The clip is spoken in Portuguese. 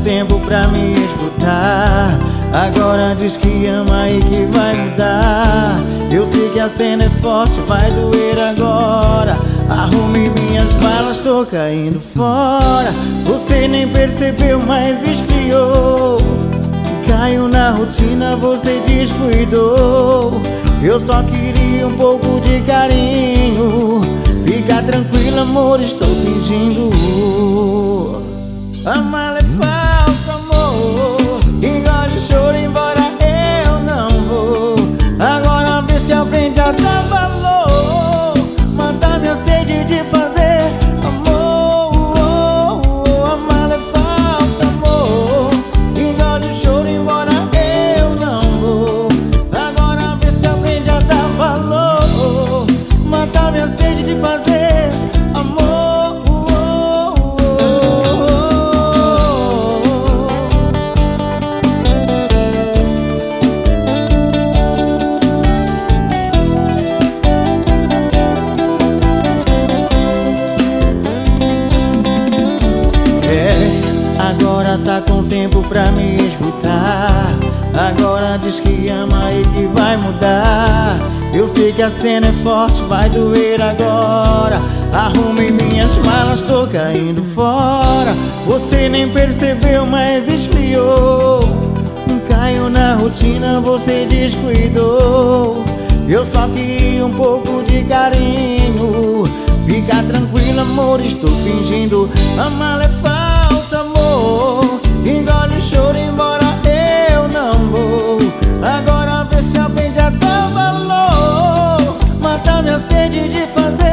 tempo pra me escutar. Agora diz que ama e que vai mudar. Eu sei que a cena é forte, vai doer agora. Arrume minhas malas, tô caindo fora. Você nem percebeu, mas esfriou. Caiu na rotina, você descuidou. Eu só queria um pouco de carinho. Fica tranquilo, amor, estou fingindo. A mala é falsa, amor. Engole o choro, embora eu não vou. Agora vê se aprende a dar valor. Matar minha sede de fazer amor. A mala é falsa, amor. Engole o choro, embora eu não vou. Agora vê se aprende a dar valor. Matar minha sede de fazer amor. Agora tá com tempo pra me escutar. Agora diz que ama e que vai mudar. Eu sei que a cena é forte, vai doer agora. Arrume minhas malas, tô caindo fora. Você nem percebeu, mas esfriou. Caiu na rotina, você descuidou. Eu só queria um pouco de carinho. Fica tranquilo, amor, estou fingindo. A mala é falsa, amor. Engole o choro, embora eu não vou. Agora vê se aprende a dar valor. Matar minha sede de fazer